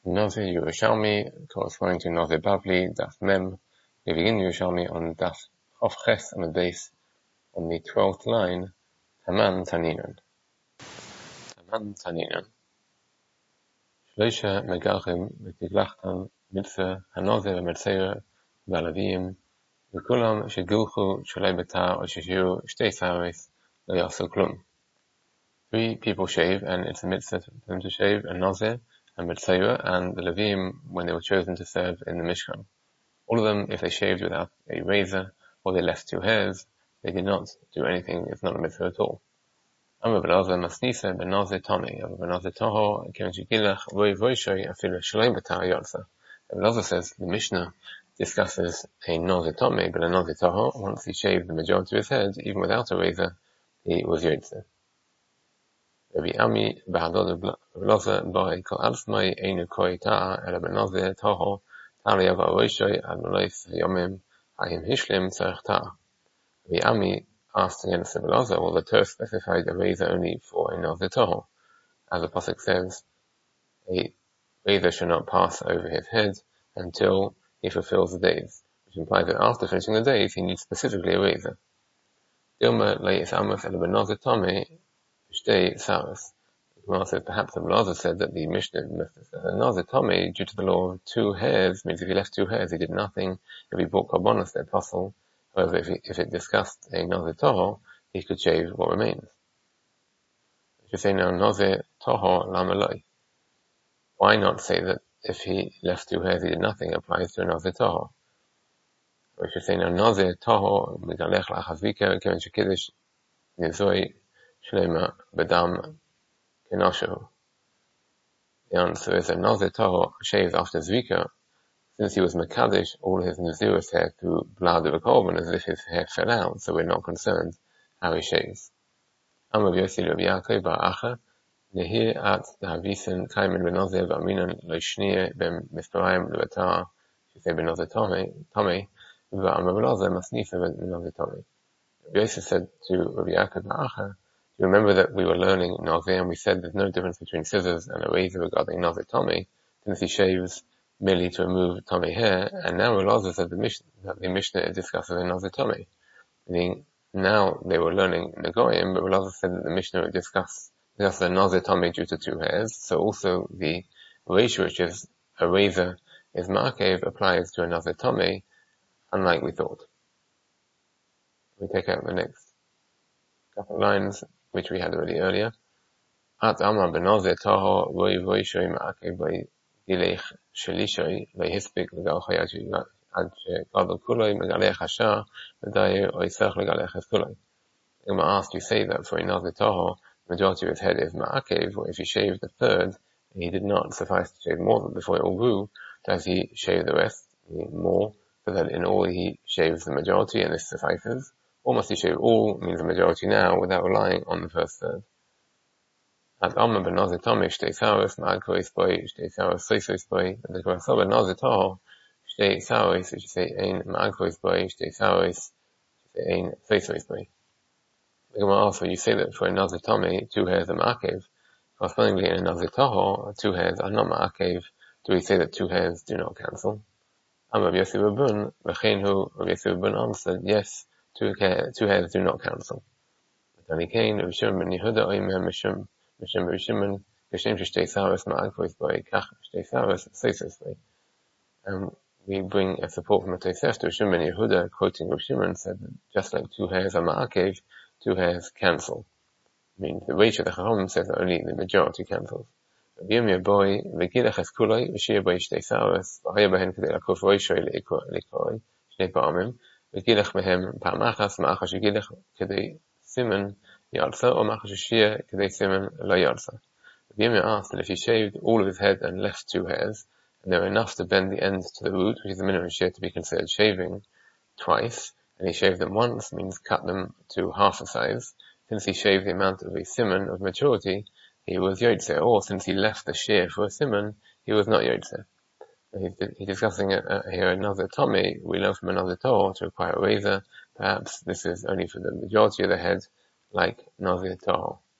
Nazir Yerushalmi, corresponding to Nazir Bavli, Daf Mem. We begin Yerushalmi on Daf Chof Ches on the base, on the 12th line, Haman Taninan. Haman Taninan. Shloisha Megalchim V'tiglachtan Mitzvah Hanazir V'Metzera V'Alaviyim V'kulam Shegilchu Shalei B'tar or Sheshiru Shtei Saris Lo Yasu Klum. 3 people shave, and it's a mitzvah for them to shave, a Nazir, and Metzera, and the Levim when they were chosen to serve in the Mishkan. All of them, if they shaved without a razor, or they left 2 hairs, they did not do anything, it's not a mitzvah at all. Amar B'Elazar Masnisa B'Nazir Tomei, Amar B'Nazir Toho, Kevin Shegilach, Roi Voishoi, Afilu Shalei B'tar Yotza. B'Elazar says, the Mishnah discusses a Nazir Tomei, but a Nazir Toho, once he shaved the majority of his head, even without a razor, he was Yotze. Rabbi Ami B'Hadod B'Elazar B'Hoi Kol Alfmai Einu Koi Ta'a, Ela B'Nazir Toho, Rabbi Ami asked against Rabbi Elazar, well, the Torah specified a razor only for a Nazir Toho. As the pasuk says, a razor should not pass over his head until he fulfills the days, which implies that after finishing the days, he needs specifically a razor. Dilma leis amos el Nazir Tomei shtei saras. Well, says perhaps Rabbi Elazar said that the Mishnah Nazir Tomei, due to the law of 2 hairs, means if he left 2 hairs, he did nothing. If he brought korbanos, they're possible. However, if it discussed a Nazir Toho, he could shave what remains. We should say now Nazir Toho lamaloi. Why not say that if he left 2 hairs, he did nothing, applies to a Nazir Toho? We should say now Nazir Toho migalech la'achazvika kevin shekidish nizoi shlema bedam. The answer is that Nazir Toho shaves after Zvika, since he was Mekadesh all his Nazirus hair through blood of a korban as if his hair fell out, so we're not concerned how he shaves. Amar Yossi Rabbi Yaakov bar Acha, Nehir at Dahavisen Kaimen Benazir V'aminan Lo Shniya Bem Misparayim Levatar, she said Benazir Tomei, V'amar B'Elazar Masnisa Benazir Tomei. Rabbi Yossi said to Rabbi Yaakov bar Acha, you remember that we were learning Nazir and we said there's no difference between scissors and a razor regarding Nazir Tomei, since he shaves merely to remove Tomei hair, and now Elazar said that the Mishnah discusses a Nazir Tomei. Meaning, now they were learning Negoyim, but Elazar said that the Mishnah would discuss a Nazir Tomei due to 2 hairs, so also the ratio which is a razor is Ma'akev applies to a Nazir Tomei, unlike we thought. We take out the next couple of lines, which we had already earlier. At Amar B'Nazir Toho Roi Voishoi Ma'akev B'I Gilech Shelishoi V'Hispik L'Gal Chayat Ad She'Gadol Kuloi Megalech Hashar V'Dayer Oisach L'Galech Es Kuloi. Gemara asked, you say that for a Nazir Toho, the majority of his head is Ma'akev, or if he shaved 1/3, and he did not suffice to shave more before it all grew, does he shave the rest more, so that in all he shaves the majority and this suffices? Or must he shave all, means the majority now, without relying on the first 1/3? At Amar B'Nazir Tomei Shtei Saros Ma'akois Boi Shtei Saros Soisos Boi, and the Gemara said B'Nazir Toho Shtei Saros, which you say Ein Ma'akois Boi Shtei Saros, which you say Ein Soisos Boi. The Gemara also, you say that for a Nazir Tomei 2 hairs are Ma'akev, correspondingly in a Nazir Toho 2 hairs are not Ma'akev. Do we say that 2 hairs do not cancel? Amar Rabbi Yossi Rabun V'chein Rabbi Yossi Rabun answered, yes, 2 hairs do not cancel. Rabbi Shimon ben Yehuda Oimer Mishum Rabbi Shimon Geshem Shtei Saros Ma'akois Boi Kach Shtei Saros Soisos Boi. And we bring a support from a Tosefta to Shimon ben Yehuda, quoting Rabbi Shimon, said that just like 2 hairs are Ma'akev, 2 hairs cancel. I mean, the ratio of the Chacham says that only the majority cancels. Rabbi Yirmiyah Boi V'gilech Es Kuloi V'shir Boi Shtei Saros V'haya Behen Kedei Lakuf Roishoi L'ikoi Shnei Pa'amim V'gilech Mehem Pa'amachas Ma'achash V'gilech Kedei Simen Yalsa or Ma'achash Shir Kedei Simen Lo Yalsa. Rabbi Yirmiyah asked that if he shaved all of his head and left 2 hairs, and there were enough to bend the ends to the root, which is the minimum shir to be considered shaving twice, and he shaved them once, means cut them to half the size. Since he shaved the amount of a siman of maturity, he was yotze, or since he left the shear for a siman, he was not yotze. He's discussing here another Tomei. We learn from another Toho to require a razor. Perhaps this is only for the majority of the head, like Nazir Toho.